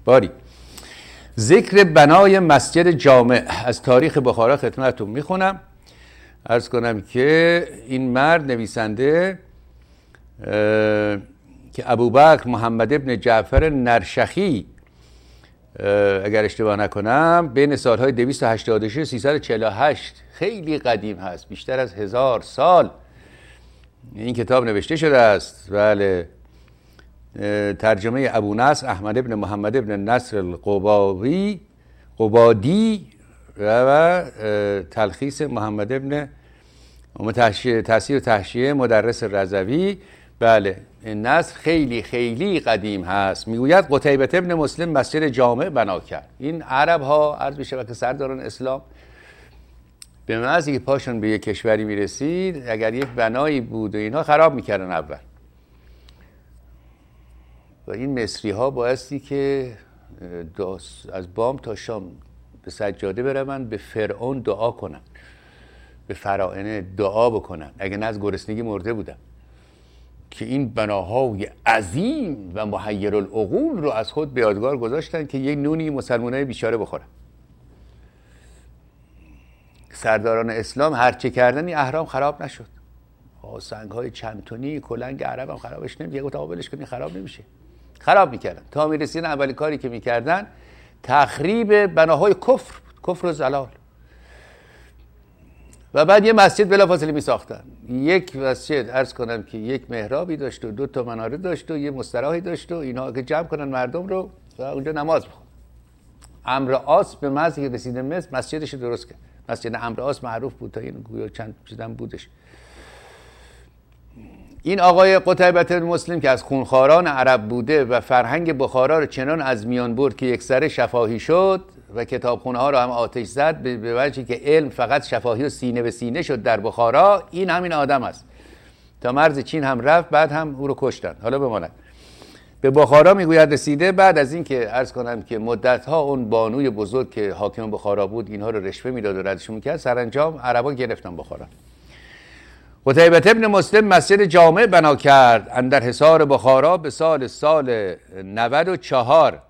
باری ذکر بنای مسجد جامع از تاریخ بخارا خدمتتون میخونم. عرض کنم که این مرد نویسنده که ابوبکر محمد ابن جعفر نرشخی اگر اشتباه نکنم بین سالهای 286 و 348 خیلی قدیم هست، بیشتر از 1000 سال این کتاب نوشته شده است. بله، ترجمه ابو نصر احمد ابن محمد ابن نصر قبادی و تلخیص محمد ابن تحصیل و تحشیه مدرس رضوی. بله، این نصر خیلی خیلی قدیم هست. میگوید قتیبه ابن مسلم مسجد جامع بنا کرد. این عرب ها عرض میشه که سرداران اسلام به محض که پاشون به یک کشوری میرسید اگر یک بنایی بود و اینها خراب میکردن اول. و این مصری ها بایستی که از بام تا شام به سجاده برون، به فرعون دعا کنن، به فراعنه دعا بکنن، اگه نه از گرسنگی مرده بودن، که این بناهای عظیم و محیر العقول رو از خود به یادگار گذاشتن که یک نونی مسلمانای بیچاره بخورن. سرداران اسلام هرچه کردن این اهرام خراب نشد. سنگ‌های چند تنی کلنگ عرب هم خرابش نمیشه، گفت قابلش کنی خراب نمیشه. خراب میکردن تا میرسیدن اولین کاری که میکردن تخریب بناهای کفر و زلال. و بعد یه مسجد بلافاصله میساختن. یک مسجد عرض کنم که یک محرابی داشت و 2 مناره داشت و یه مستراحی داشت و اینها که جمع کنن مردم رو و اونجا نماز بخونن. عمرو عاص به محض که رسید مصر مسجدش رو درست کرد. مسجد عمرو عاص معروف بود تا این گویا چند چیزام بودش. این آقای قتیبه بن مسلم که از خونخواران عرب بوده و فرهنگ بخارا رو چنان از میان برد که یک سره شفاهی شد و کتابخونه ها رو هم آتش زد به وجهی که علم فقط شفاهی و سینه به سینه شد در بخارا. این همین آدم است. تا مرز چین هم رفت، بعد هم او رو کشتن. حالا بماند به بخارا میگوید رسیده. بعد از این که عرض کنم که مدت‌ها اون بانوی بزرگ که حاکم بخارا بود اینها رو رشوه میداد و ردشون میکرد، سرانجام عربا گرفتن بخارا. قتیبه بن مسلم مسجد جامع بنا کرد اندر حصار بخارا به سال 94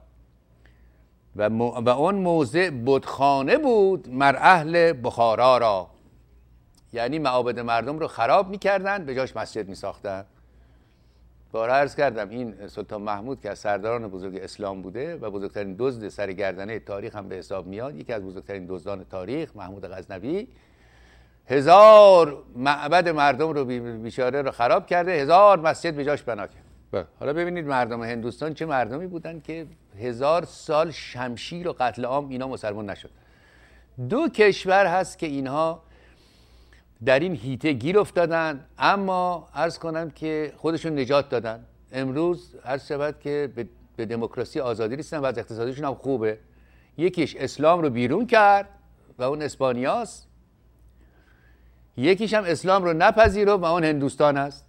و اون موضع بتخانه بود مر اهل بخارا را. یعنی معابد مردم رو خراب میکردن، به جاش مسجد میساختن. بارها عرض کردم این سلطان محمود که از سرداران بزرگ اسلام بوده و بزرگترین دزد سرگردنه تاریخ هم به حساب میاد، یکی از بزرگترین دزدان تاریخ، محمود غزنوی، 1000 معبد مردم رو بیچاره رو خراب کرده، 1000 مسجد به جاش بنا کرد. حالا ببینید مردم هندوستان چه مردمی بودن که 1000 سال شمشیر و قتل عام اینا مسلمان نشد. 2 کشور هست که اینها در این هیته گیر افتادن، اما عرض کنم که خودشون نجات دادن. امروز عرض شود که به دموکراسی آزادی رسیدن و از اقتصادشون هم خوبه. یکیش اسلام رو بیرون کرد و اون اسپانیاست، یکیش هم اسلام رو نپذیرفت و اون هندوستان است.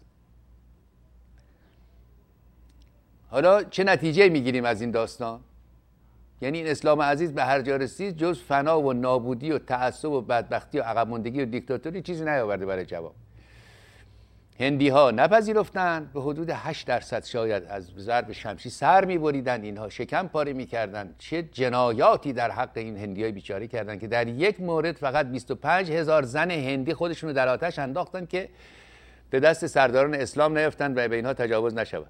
حالا چه نتیجه میگیریم از این داستان؟ یعنی این اسلام عزیز به هر جا رسید جز فنا و نابودی و تعصب و بدبختی و عقب ماندگی و دیکتاتوری چیزی نیاورده برای جواب. هندی ها نپذیرفتن، به حدود 8% شاید از ضرب شمشیر سر میبریدن، اینها شکم پاره میکردن. چه جنایاتی در حق این هندی های بیچاره کردن که در یک مورد فقط 25,000 زن هندی خودشونو در آتش انداختن که به دست سرداران اسلام نیفتن و به اینها تجاوز نشود.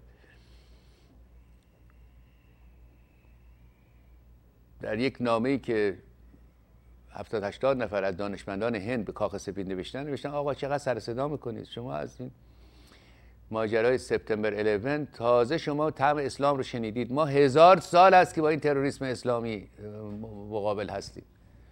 در یک نامه‌ای که 70-80 نفر از دانشمندان هند به کاخ سپید نوشتن آقا چقدر سر صدا میکنید شما از این ماجرای سپتامبر 11 تازه شما طعم اسلام رو شنیدید، ما 1000 سال است که با این تروریسم اسلامی مقابل هستیم.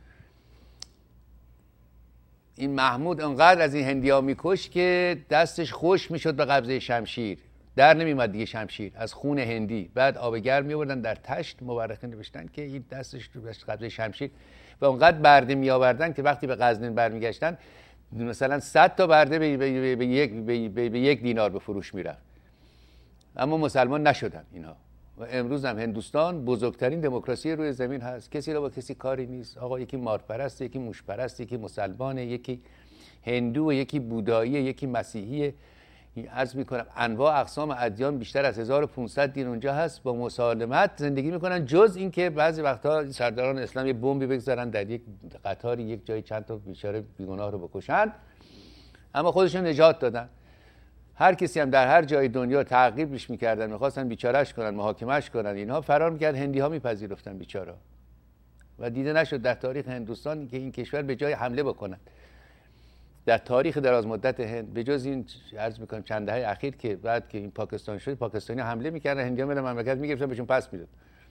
این محمود انقدر از این هندی‌ها میکش که دستش خوش میشد به قبضه شمشیر، در نمیومد دیگه شمشیر از خون هندی. بعد آب گرم میوردن در تشت، مورخین نوشتن که این دستش تو قبضه شمشیر و اونقدر برده می آوردن که وقتی به غزنین برمیگشتن مثلا 100 تا برده به 1 دینار به فروش میرفت. اما مسلمان نشدن اینها. و امروز هم هندوستان بزرگترین دموکراسی روی زمین هست، کسی را با کسی کاری نیست. آقا یکی مارپرست، یکی موشپرست، یکی مسلمانه، یکی هندو، یکی بودایی، یکی مسیحیه، عرض میکنم انواع اقسام ادیان بیشتر از 1500 دین اونجا هست، با مسالمت زندگی میکنن، جز اینکه بعضی وقتها سرداران اسلام یه بمبی بگذارن در یک قطاری یک جای چند تا بیچاره بیگناه رو بکشن، اما خودشون نجات دادن. هر کسی هم در هر جای دنیا تعقیبش میکردن، میخواستن بیچارهش کنن، محاکمهش کنن، اینها فرار میکرد، هندی ها میپذیرفتن بیچاره و دیده نشد در تاریخ هندوستان که این کشور به جای حمله بکنن در تاریخ دراز مدت هند، به جز این عرض میکنم چند دهه اخیر که بعد که این پاکستان شد، پاکستانی حمله میکردن، هندی‌ها میرن مملکت میگرفتن، بهشون پس میداد.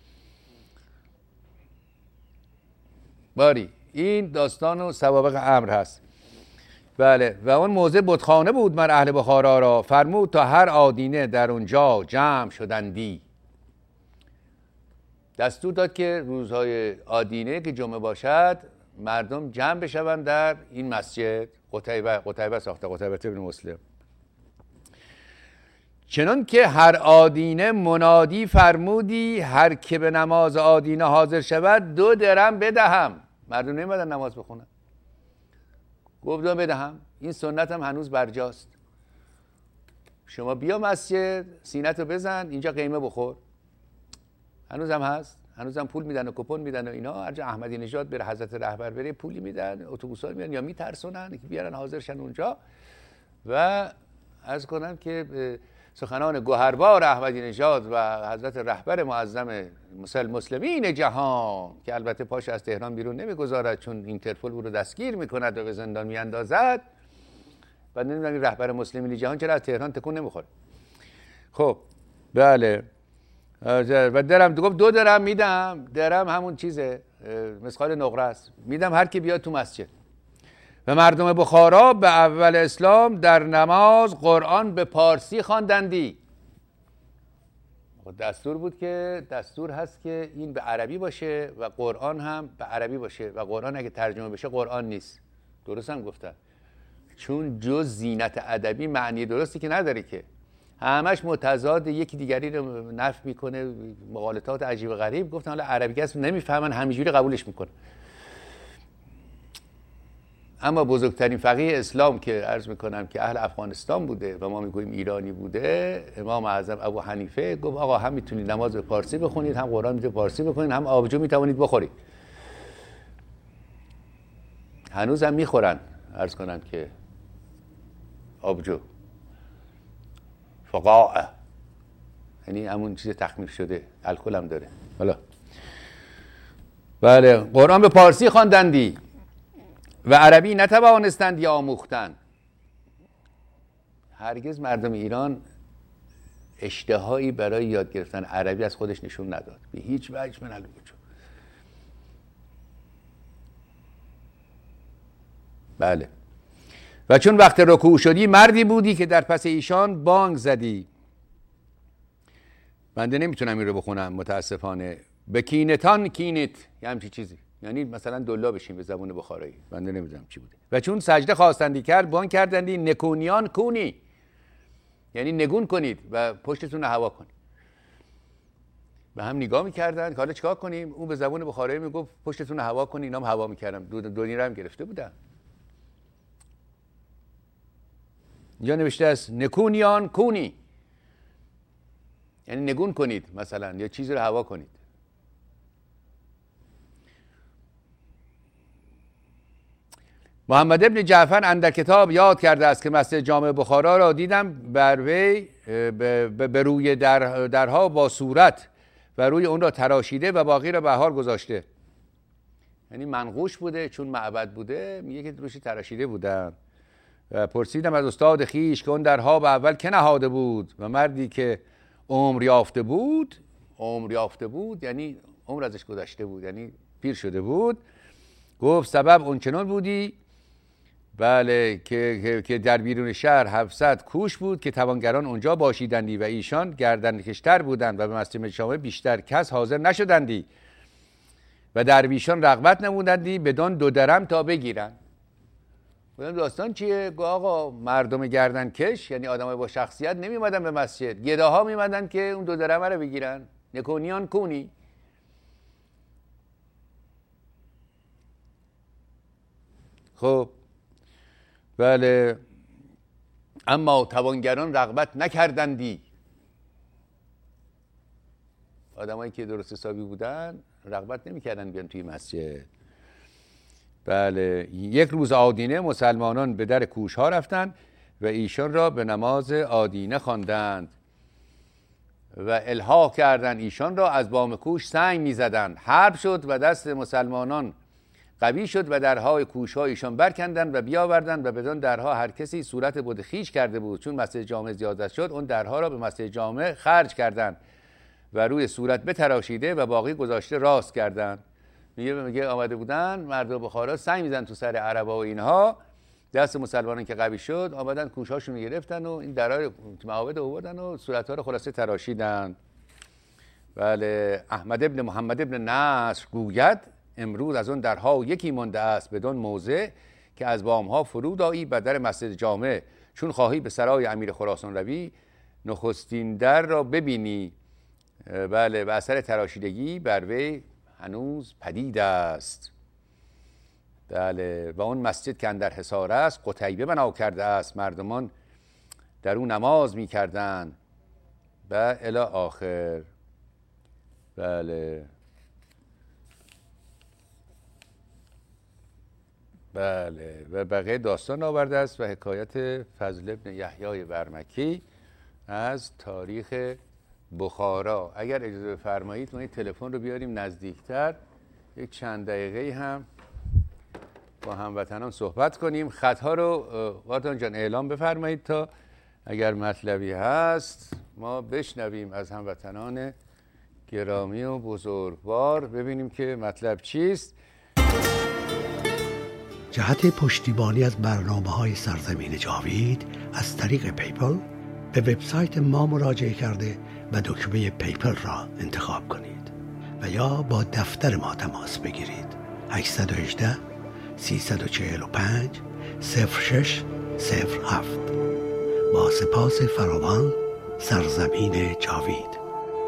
باری این داستان و سوابق امر هست. بله، و اون موضع بتخانه بود مر اهل بخارا را، فرمود تا هر آدینه در اونجا جمع شدندی. دستور داد که روزهای آدینه که جمعه باشد مردم جمع بشوند در این مسجد. قتیبه ساخته، قتیبه بن مسلم. چنان که هر آدینه منادی فرمودی، هر که به نماز آدینه حاضر شود 2 درم بدهم. مردم نمیدن نماز بخونن، گفت 2 بدهم. این سنت هم هنوز برجاست. شما بیا مسجد، سینتو بزن، اینجا قیمه بخور. هنوز هم هست، هنوز هم پول میدن و کپون میدن و اینا. هر جا احمدی نژاد بره، حضرت رهبر بره، پولی میدن، اتوبوسا میان یا میترسونن که بیارن حاضرشن اونجا. و عرض کنم که سخنان گوهربار احمدی نژاد و حضرت رهبر معظم مسلمین جهان که البته پاش از تهران بیرون نمیگذارد چون اینترپل او رو دستگیر میکند و به زندان میاندازد، و نمیدونم این رهبر مسلمین جهان چرا از تهران تکون نمیخوره. خب بله، و درم گفت 2 درم میدم. درم همون چیزه، مثقال نقره است، میدم هر کی بیاد تو مسجد. و مردم بخارا به اول اسلام در نماز قرآن به پارسی خواندندی. دستور بود که دستور هست که این به عربی باشه و قرآن هم به عربی باشه، و قرآن اگه ترجمه بشه قرآن نیست. درست هم گفتن، چون جز زینت ادبی معنی درستی که نداره، که همش متضاد یکی دیگری رو نفی میکنه، مغالطات عجیب و غریب. گفتن حالا عربی کس نمیفهمن، همینجوری قبولش میکنه. اما بزرگترین فقیه اسلام که عرض میکنم که اهل افغانستان بوده و ما میگوییم ایرانی بوده، امام اعظم ابو حنیفه، گفت آقا هم میتونید نماز به پارسی بخونید، هم قرآن میتونید پارسی بخونید، هم آبجو میتوانید بخورید. هنوز هم میخورن، عرض کنم که آبجو فقاعه، یعنی همون چیز تخمیر شده، الکل هم داره. حالا بله، قرآن به پارسی خواندندی و عربی نتوانستند آموختند. هرگز مردم ایران اشتهایی برای یاد گرفتن عربی از خودش نشون نداد، به هیچ وجه من الوجود. بله، و چون وقت رکوع شدی مردی بودی که در پس ایشان بانگ زدی. بنده نمیتونم این رو بخونم متاسفانه. بکینتان کینت، یه همچی چیزی، یعنی مثلا دلا بشین به زبان بخارایی، بنده نمیدونم چی بوده. و چون سجده خواستندی کرد بانگ کردندی نکونیان کونی، یعنی نگون کنید و پشتتون رو هوا کنید. به هم نگاه میکردن که حالا چیکار کنیم. اون به زبان بخارایی میگفت پشتتون رو هوا کنید، اینا هم هوا میکردن. دونی رو هم گرفته بودن. اینجا نوشته است نکونیان کونی، یعنی نگون کنید مثلا، یا چیزی رو هوا کنید. محمد ابن جعفر اندر کتاب یاد کرده است که مسجد جامع بخارا را دیدم، بر وی به روی درها با صورت و روی اون را تراشیده و باقی را بهار گذاشته. یعنی منقوش بوده، چون معبد بوده، میگه که روشی تراشیده بودن. و پرسیدم از استاد خیش که اون درها به اول که نهاده بود؟ و مردی که عمر یافته بود یعنی عمر ازش گذشته بود، یعنی پیر شده بود، گفت سبب اون چنان بودی بله که در بیرون شهر 700 کوش بود که توانگران اونجا باشیدندی و ایشان گردنکشتر بودند و به مسجد جامع بیشتر کس حاضر نشدندی و درویشان رغبت نمودندی بدان 2 درم تا بگیرن. بودم داستان چیه؟ گو آقا مردم گردنکش، یعنی آدمای با شخصیت نمیمدن به مسجد، گداها میمدن که اون 2 درم رو بگیرن. نکونیان کونی. خب بله، اما توانگران رغبت نکردندی. آدمایی که درست حسابی بودن رغبت نمی‌کردن بیان توی مسجد. بله. یک روز آدینه مسلمانان به در کوشها رفتند و ایشان را به نماز آدینه خواندند و الحاح کردند ایشان را از بام کوش سنگ می‌زدند. حرب شد و دست مسلمانان قوی شد و درهای کوشها ایشان برکندند و بیاوردند و بدون درها هر کسی صورت بت خویش کرده بود. چون مسجد جامع زیادت شد اون درها را به مسجد جامع خرج کردند و روی صورت بتراشیده و باقی گذاشته راست کردند. میگه آمده بودن مردم بخارا سنگ میزن تو سر عربا و اینها، دست مسلمانان که قوی شد آمدن کوشهاشون رو گرفتن و این درهای معابد آوردن و صورتها رو خلاصه تراشیدن. بله. احمد ابن محمد ابن نصر گوید امروز از اون درها یکی مانده است بدون موضع که از بامها فرود آیی به در مسجد جامع، چون خواهی به سرای امیر خراسان روی نخستین در را ببینی. بله. و اثر تراشیدگی بر وی هنوز پدید است. بله. و اون مسجد که اندر حصار است قتیبه بنا کرده است، مردمان در اون نماز می کردن و الی آخر. بله. بله. و بقیه داستان آورده است و حکایت فضل ابن یحیی برمکی از تاریخ بخارا. اگر اجازه بفرمایید ما این تلفن رو بیاریم نزدیکتر، یک چند دقیقه هم با هموطنان صحبت کنیم. خطها رو وارتان جان اعلام بفرمایید تا اگر مطلبی هست ما بشنویم از هموطنان گرامی و بزرگوار، ببینیم که مطلب چیست. جهت پشتیبانی از برنامه‌های سرزمین جاوید از طریق پیپل به وبسایت ما مراجعه کرده و دکمه پیپل را انتخاب کنید و یا با دفتر ما تماس بگیرید. 818 345 0607. با سپاس فراوان. سرزمین جاوید.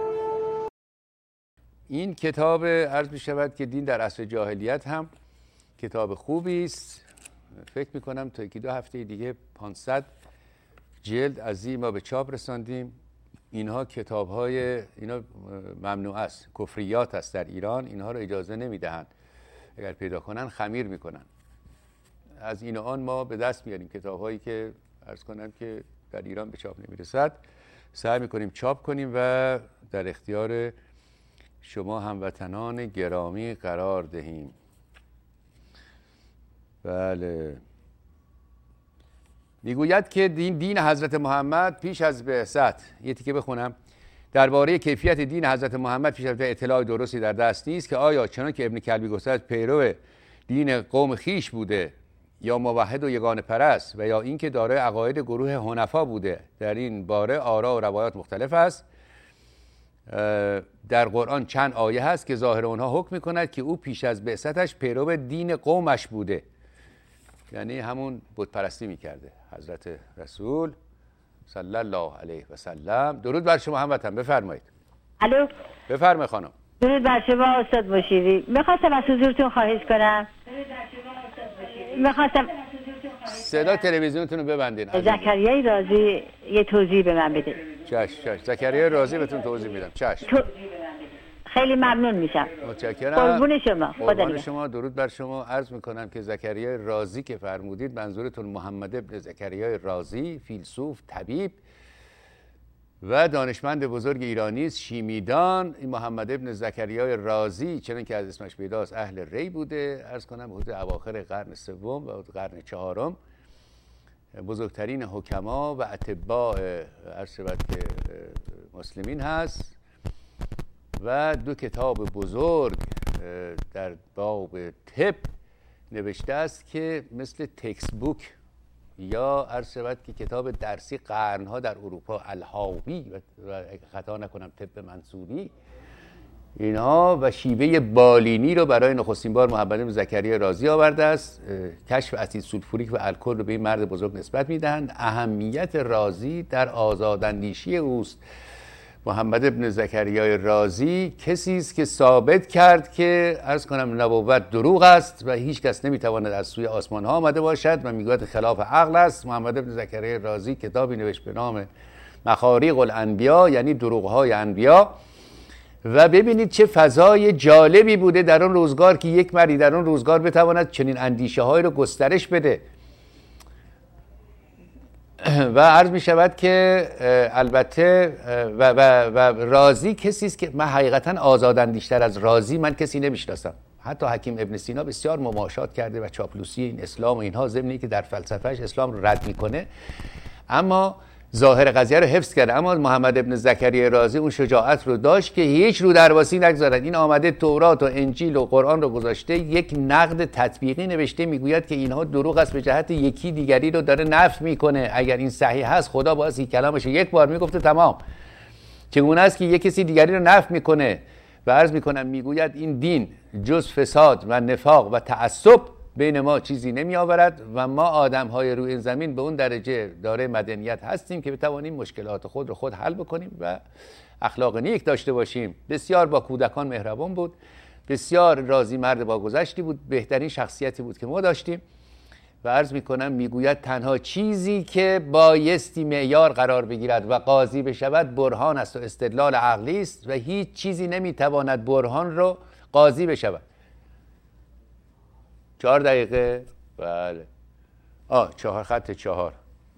این کتاب عرض می شود که دین در عصر جاهلیت هم کتاب خوبی است. فکر می کنم تا یکی دو هفته دیگه 500 جلد از این ما به چاپ رساندیم. اینها کتاب‌های اینا ممنوع است، کفریات است در ایران، اینها رو اجازه نمیدهند، اگر پیدا کنن خمیر میکنن. از این آن ما به دست میاریم کتاب‌هایی که عرض کنم که در ایران به چاپ نمیرسد، سعی میکنیم چاپ کنیم و در اختیار شما هموطنان گرامی قرار دهیم. بله. میگوید که دین حضرت محمد پیش از بعثت، یه تیکه بخونم، درباره کیفیت دین حضرت محمد پیش از بعثت اطلاع درستی در دست نیست که آیا چنان که ابن کلبی گفته پیرو دین قوم خیش بوده یا موحد و یگانه پرست و یا اینکه دارای عقاید گروه حنفا بوده. در این باره آرا و روایات مختلف است. در قرآن چند آیه هست که ظاهر اونها حکم میکند که او پیش از بعثتش پیرو دین قومش بوده، یعنی همون بت پرستی میکرده. حضرت رسول صلی الله علیه و سلم. درود بر شما هموطن، بفرمایید. الو. بفرمایید خانم. درود بر شما استاد مشیری. میخواستم از حضورتون خواهش کنم. میخواستم صدا تلویزیونتون رو ببندین. زکریای رازی یه توضیح به من بده. چشم. زکریای رازی بهتون توضیح میدم. چشم. خیلی ممنون میشم. متشکرم. قربون شما. قربان شما. درود بر شما. عرض میکنم که زکریای رازی که فرمودید منظورتون محمد ابن زکریای رازی، فیلسوف، طبیب و دانشمند بزرگ ایرانی است، شیمیدان. این محمد ابن زکریای رازی چنان که از اسمش پیداست اهل ری بوده. عرض کنم حدود اواخر قرن سوم و قرن چهارم بزرگترین حکما و اتباع عرض شود که مسلمین هست و دو کتاب بزرگ در باب طب نوشته است که مثل تکست بوک یا عرض شود که کتاب درسی قرنها در اروپا، الحاوی و خطا نکنم طب منصوری، اینها و شیوه بالینی رو برای نخستین بار محمد بن زکریا رازی آورده است. کشف اسید سولفوریک و الکل رو به این مرد بزرگ نسبت میدهند. اهمیت رازی در آزاداندیشی اوست محمد ابن زکریای رازی کسی است که ثابت کرد که عرض کنم نبوت دروغ است و هیچ کس نمیتواند از سوی آسمان ها آمده باشد و میگوید خلاف عقل است. محمد ابن زکریای رازی کتابی نوشت به نام مخاریق الانبیا، یعنی دروغ های انبیا، و ببینید چه فضای جالبی بوده در اون روزگار که یک مردی در اون روزگار بتواند چنین اندیشه هایی رو گسترش بده. و عرض می شود که البته و رازی کسی است که من حقیقتا آزاداندیشتر از رازی من کسی نمیشناسم. حتی حکیم ابن سینا بسیار مماشات کرده و چاپلوسی این اسلام و اینها، ضمن که در فلسفهش اسلام رو رد میکنه، اما ظاهر قضیه رو حفظ کرده. اما محمد ابن زکریای رازی اون شجاعت رو داشت که هیچ رو درواسی نگذارد. این آمده تورات و انجیل و قرآن رو گذاشته، یک نقد تطبیقی نوشته، میگوید که اینها دروغ است، به جهت یکی دیگری رو داره نفی میکنه. اگر این صحیح هست خدا باید کلامش یک بار میگفته تمام. چگونه است که یک کسی دیگری رو نفی میکنه و عرض میکنم میگوید این دین جز فساد و نفاق و تعصب بین ما چیزی نمی آورد و ما آدم های روی این زمین به اون درجه داره مدنیت هستیم که بتوانیم مشکلات خود رو خود حل بکنیم و اخلاق نیک داشته باشیم. بسیار با کودکان مهربان بود، بسیار راضی مرد با گذشتی بود، بهترین شخصیتی بود که ما داشتیم. و عرض میکنم میگوید تنها چیزی که بایستی معیار قرار بگیرد و قاضی بشود برهان است و استدلال عقلی است و هیچ چیزی نمیتواند برهان رو قاضی بشود. 4 دقیقه. بله. 4 خط 4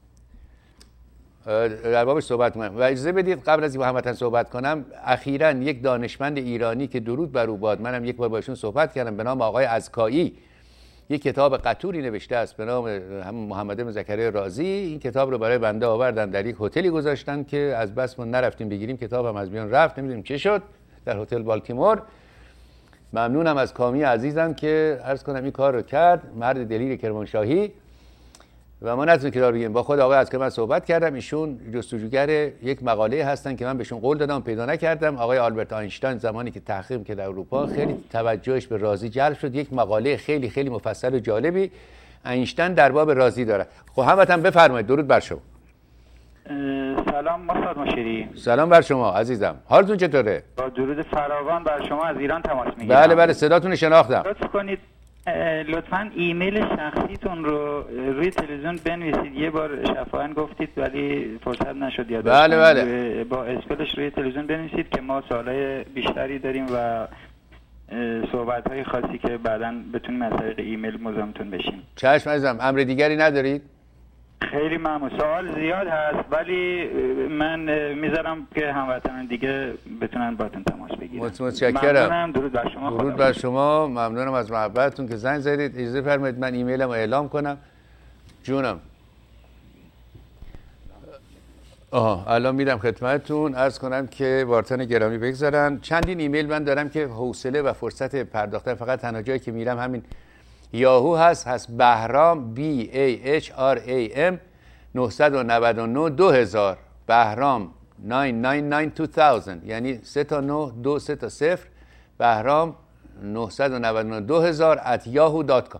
در بابش صحبت کنم. و اجازه بدید قبل از اینکه همتن صحبت کنم، اخیراً یک دانشمند ایرانی که درود بر او باد، منم یک بار با ایشون صحبت کردم، به نام آقای ازکایی، یک کتاب قطوری نوشته است به نام همون محمد ابن زکریای رازی. این کتاب رو برای بنده آوردن، در یک هتلی گذاشتن که از بس ما نرفتیم بگیریم، کتابم از میان رفت، نمیدونیم چه شد، در هتل بالتیمور. ممنونم از کامی عزیزم که عرض کنم این کار رو کرد، مرد دلیر کرمانشاهی. و ما نتونیم کتاب بگیم. با خود آقای از که من صحبت کردم، ایشون جستجوگر یک مقاله هستن که من بهشون قول دادم پیدا نکردم. آقای آلبرت آینشتاین زمانی که تحقیق کرد در اروپا خیلی توجهش به رازی جلب شد، یک مقاله خیلی خیلی مفصل و جالبی آینشتاین در باب رازی داره. خب همتون بفرمایید. درود بر شما. سلام استاد مشیری. سلام بر شما عزیزم، حالتون چطوره؟ با درود فراوان بر شما از ایران تماس میگیرم. بله بله صداتون شناختم. لطف کنید لطفاً ایمیل شخصیتون رو روی تلویزیون بنویسید. یه بار شفاهن گفتید ولی فرصت نشد یاد. بله بله. با اسپلش روی تلویزیون بنویسید که ما سوالای بیشتری داریم و صحبت‌های خاصی که بعداً بتونیم از طریق ایمیل مزاحمتون بشیم. چشم عزیزم. امر دیگری ندارید؟ خیلی ممنون. سوال زیاد هست ولی من میذارم که هموطنان دیگه بتونن باتون تماس بگیرن. متشکرم. ممنونم. درود بر شما. درود بر شما. ممنونم از محبتتون که زنگ زدید. اجازه فرمایید من ایمیلم رو اعلام کنم. جونم. الان میدم خدمتتون. عرض کنم که وارتن گرامی بگذارن. چندین ایمیل من دارم که حوصله و فرصت پرداختن، فقط تنها جایی که میرم همین یاهو هست بهرام BAHRAM 999 2000 بهرام 999 2000 یعنی 3 تا 9 2 3 تا 0 بهرام 999 2000 @yahoo.com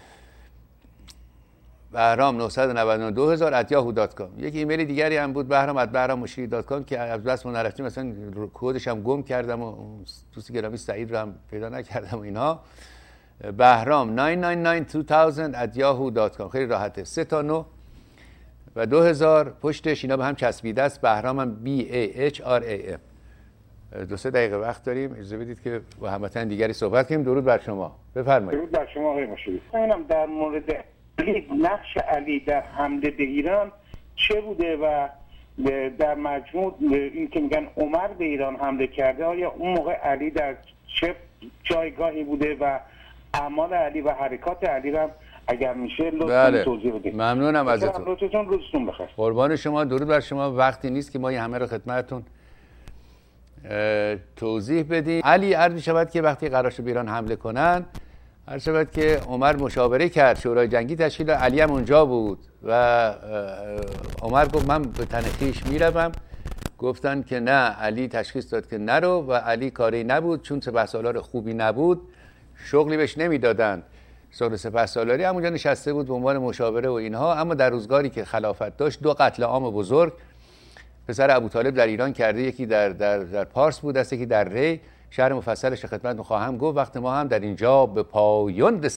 بهرام 999 2000 @yahoo.com. یک ایمیل دیگری هم بود بهرام@behrammosheeri.com که از بس ما نرفتیم مثلا کدش هم گم کردم و دوست گرامی سعید رو هم پیدا نکردم و اینها. بهرام 999 2000 @yahoo.com. خیلی راحته. 3 تا 9 و 2000 پشتش اینا به هم چسبیده است. بهرامم BAHRAM. 2-3 دقیقه وقت داریم، اجازه بدید که با هموطن دیگری صحبت کنیم. درود بر شما. بفرمایید. درود بر شما آقای مشیری. اینم در مورد نقش علی در حمله به ایران چه بوده و در مجموع این که میگن عمر به ایران حمله کرده، آیا اون موقع علی در چه جایگاهی بوده و اعمال علی و حرکات علی را اگر میشه لطفاً توضیح بدید. ممنونم ازتون. روزتون بخیر. قربان شما. درود بر شما. وقتی نیست که ما این همه رو خدمتتون توضیح بدیم. علی عرض می‌شود که وقتی قرار شد به ایران حمله کنن، عرض شود که عمر مشاوره کرد، شورای جنگی تشکیل داد، علی هم اونجا بود و عمر گفت من به تن خویش میروم. گفتن که نه، علی تشخیص داد که نرو و علی کاری نبود، چون سپهسالار خوبی نبود شغلی بهش نمیدادند. شغل سپهسالاری همونجا نشسته بود به عنوان مشاوره و اینها. اما در روزگاری که خلافت داشت 2 قتل عام بزرگ پسر ابوطالب در ایران کرده، یکی در پارس بود، دست یکی در ری. شهر مفصلش خدمت خواهم گفت. وقت ما هم در اینجا به پایان